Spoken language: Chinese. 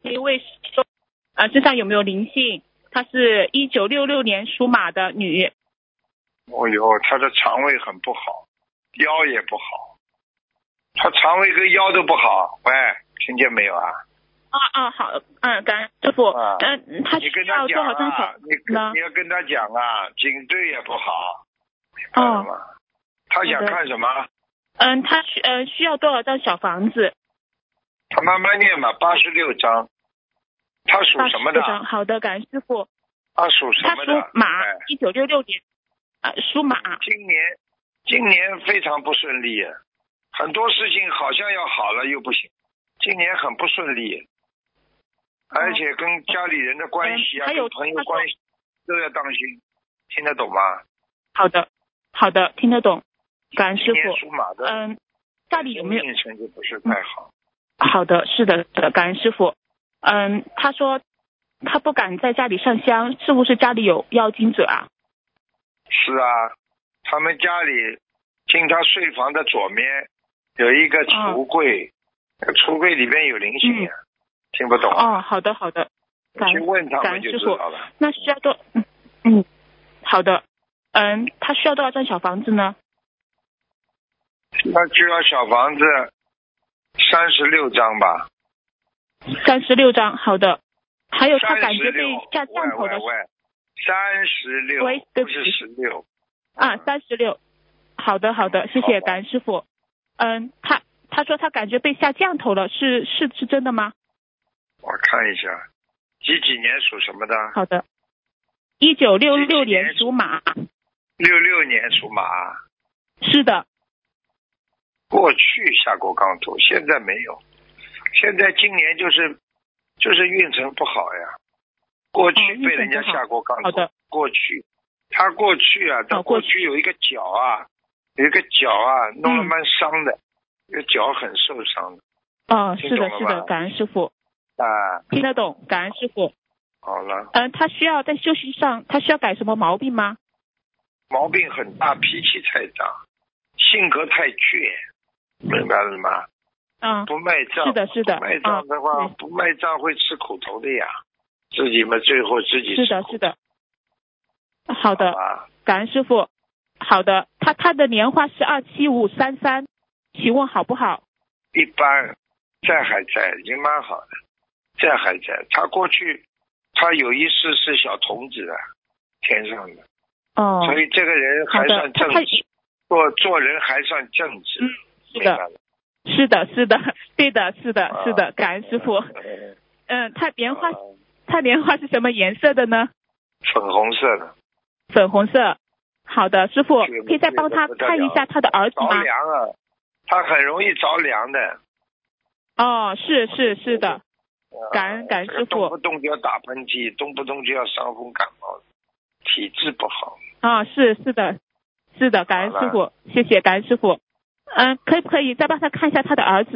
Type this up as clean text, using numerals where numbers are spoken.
一位说，身上有没有灵性？她是1966年属马的女。 哦哟，她的肠胃很不好，腰也不好，她肠胃跟腰都不好。喂，听见没有啊？ 好，感恩师傅。她需要多少张小房子呢？ 你要跟她讲啊，颈椎也不好。她想看什么？ 她需要多少张小房子？ 她慢慢念嘛，86张。她属什么的？ 好的，感恩师傅。 她属什么的？ 她属马，1966年，属马。 今年非常不顺利，很多事情好像要好了又不行，今年很不顺利，而且跟家里人的关系啊，跟朋友关系都要当心，听得懂吗？好的，听得懂。感恩师傅。 今年属马的， 家里有没有成绩不是太好？ 好的，是的，感恩师傅。他说他不敢在家里上香，是不是家里有妖精者啊？ 是啊，他们家里进他睡房的左面有一个橱柜，橱柜里面有灵性啊，听不懂啊？ 好的， 去问他们就知道了。 那需要多好的，他需要多少张小房子呢？ 那就要小房子36张吧。 36张，好的。还有他感觉被下降头的。 36，不是16。 36。好的，谢谢感恩师傅。他说他感觉被下降头了，是真的吗？ 我看一下，几年属什么的？ 好的，1966年属马。 66年属马。 是的。 过去下过杠头，现在没有。现在今年就是运程不好呀。过去被人家下过杠头。过去他过去啊，他过去有一个脚啊，弄得蛮伤的，这个脚很受伤的。 是的，感恩师傅。听得懂，感恩师傅。 好了。 他需要在修行上，他需要改什么毛病吗？ 毛病很大，脾气太大，性格太倔，明白了吗？不卖账。 是的。 不卖账的话，不卖账会吃苦头的呀，自己嘛最后自己吃苦。 是的。好的，感恩师傅。好的，他的年画是27533，请问好不好？ 一般，在还在，已经蛮好的，在还在。他过去他有一世是小童子的，天上的。所以这个人还算正直，做人还算正直。 是的，对的，是的，感恩师傅。他莲花是什么颜色的呢？ 粉红色的。 粉红色。好的，师傅可以再帮他看一下他的儿子吗？ 着凉啊，他很容易着凉的。 是的，感恩师傅。 动不动就要打喷嚏，动不动就要伤风感冒，体质不好。是的，感恩师傅，谢谢感恩师傅。可不可以再帮他看一下他的儿子？